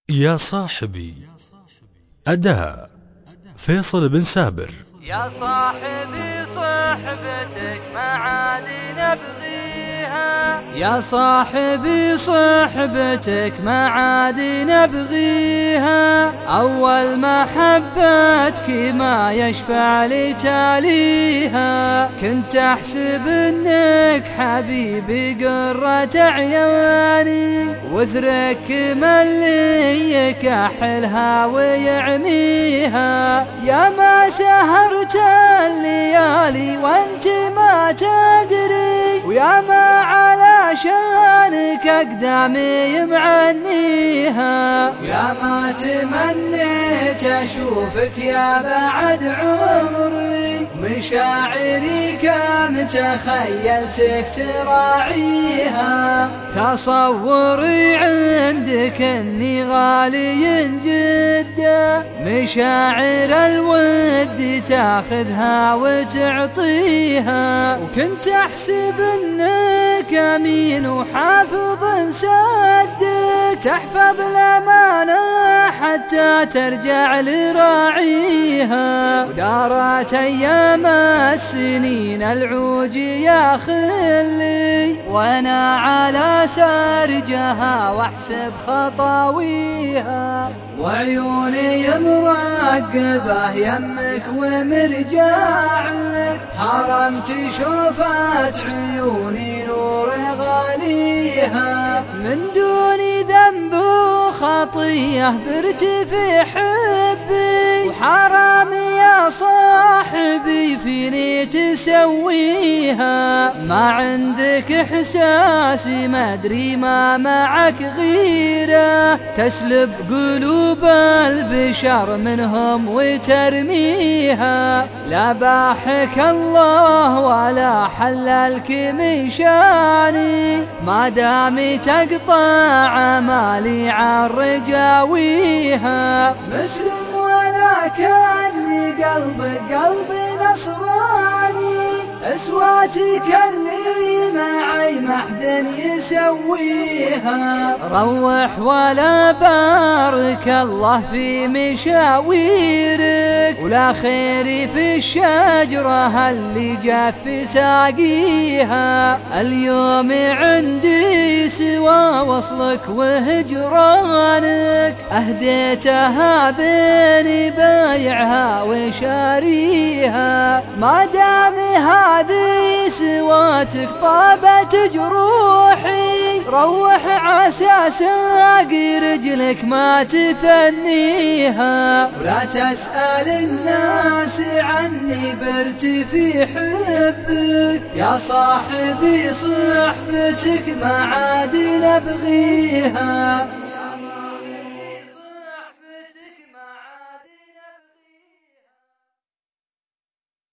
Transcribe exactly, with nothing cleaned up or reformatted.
يا صاحبي. أداء فيصل بن سابر. يا صاحبي صحبتك ما عاد نبغيها، يا صاحبي صحبتك ما عاد نبغيها، أول محبتك ما يشفع لي تاليها، كنت أحسب إنك حبيبي قرة عياني، وثرك ملي يكحلها ويعميها، يا ما سهرت الليالي وانت ما تدري، ويا ما علشانك أقدامي معنيها، يا ما تمنيت أشوفك يا بعد عمري، مشاعري كم تخيلتك تراعيها، تصوري عندك اني غالي جدا، مشاعر الود تاخذها وتعطيها، وكنت احسب انك امين وحافظ صدق، تحفظ الامانه حتى ترجع لراعيها، ودارت ايام السنين العوج يا خلي، وانا على سرجها واحسب خطاويها، وعيوني مرقبه يمك ومرجاعك، حرمت شوفت عيوني نور غاليها، من دون ذنب وخطيه برت في حبي، وحرام يا صاحبي فيني تسويها، ما عندك احساس ما ادري ما معك غيره، تسلب قلوب البشر منهم وترميها، لا باحك الله ولا حللك من شاني، ما دامي تقطع مالي عن رجاويها، مسلم ولا كأني قلب قلب نصراني، أصواتك اللي معي ما حد يسويها، روح ولا بارك الله في مشاويرك، ولا خيري في الشجرة اللي جف ساقيها، اليوم عندي سوى وصلك وهجرانك، أهديتها بيني بايعها وشاريها، ما دام هذه سواتك طابت جروحي، روح عسى ساقي رجلك ما تثنيها، ولا تسأل الناس عني برت في حبك، يا صاحبي صحبتك ما عاد نبغيها.